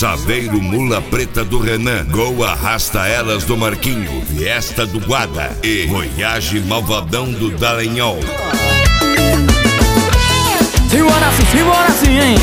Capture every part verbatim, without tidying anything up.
Saveiro Mula Preta do Renan, Gol Arrasta Elas do Marquinho, Fiesta do Guada e Voyage Malvadão do Dallagnol. Simbora assim, simbora assim, hein?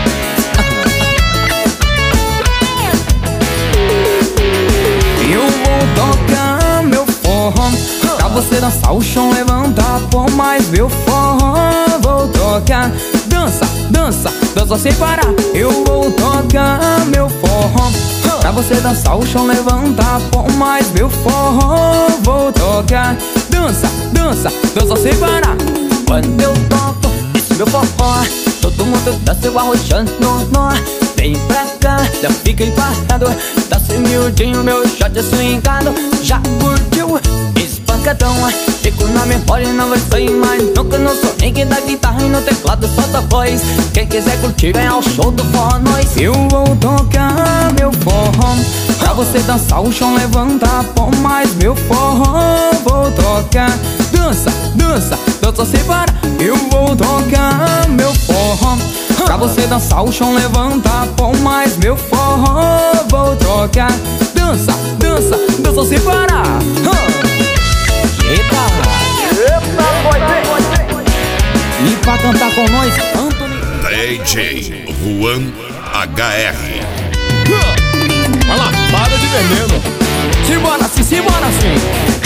Eu vou tocar meu forró pra você dançar o chão, levantar por mais meu forró. Vou tocar, dança, dança, dança sem parar. Eu vou tocar meu forró pra você dançar o chão, levantar por mais meu forró. Vou tocar, dança, dança, dança sem parar. Quando eu toco esse meu forró, todo mundo dança eu arrochando no nó. Vem pra cá, já fiquei parado, dança miudinho, meu shot é swingado. Já curtiu esse pancadão? Fico na memória e não vai sair mais nunca. Não sou ninguém da guitarra e no teclado solta a voz. Quem quiser curtir vem ao show do forró nós. Eu vou tocar meu forró pra você dançar o chão, levantar por mais meu forró. Vou tocar, dança, dança, dança sem parar. Eu vou tocar meu forró pra você dançar o chão, levantar por mais meu forró. Vou tocar, dança, dança, dança sem parar. Eita! Eita, e pra cantar com nós, Anthony D J Juan H R. Uma lapada de veneno. Simbora assim, simbora assim.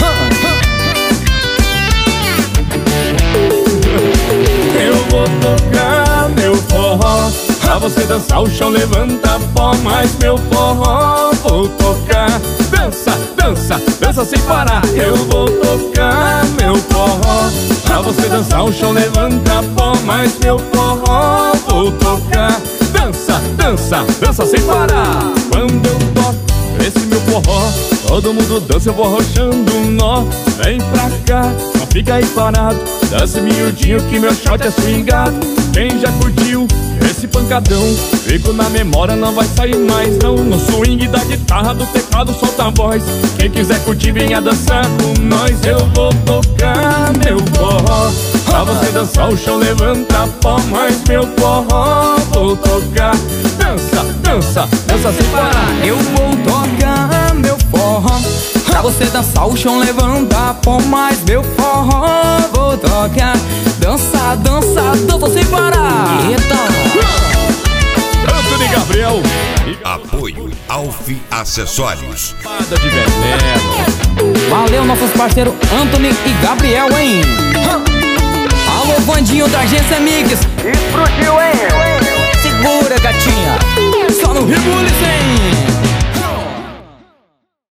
Eu vou tocar meu forró pra você dançar o chão, levanta pó mais meu forró. Vou tocar, dança, dança, dança sem parar. Eu vou tocar meu forró pra você dançar o chão, levanta pó mais meu forró. Vou tocar, dança, dança, dança sem parar. Quando eu toco esse meu forró, todo mundo dança, eu vou arrochando um nó. Vem pra cá, não fica aí parado, dança miudinho que meu shot é swingado. Quem já curtiu esse pancadão, fico na memória, não vai sair mais não. No swing da guitarra, do teclado solta a voz. Quem quiser curtir venha dançar com nós. Eu vou tocar meu forró pra você dançar o chão, levanta pó mais meu forró. Vou tocar, dança, dança, dança sem parar. Eu vou tocar meu forró pra você dançar o chão, levantar por mais meu forró. Vou tocar, dança, dança, dança sem parar. Eita! Anthony Gabriel. Apoio Alfi Acessórios. Lapada de veneno. Valeu, nossos parceiros Anthony e Gabriel, hein? Alô, Vandinho da Agência Mix. Explodiu, hein? Segura, gatinha. Só no Ribulis, hein?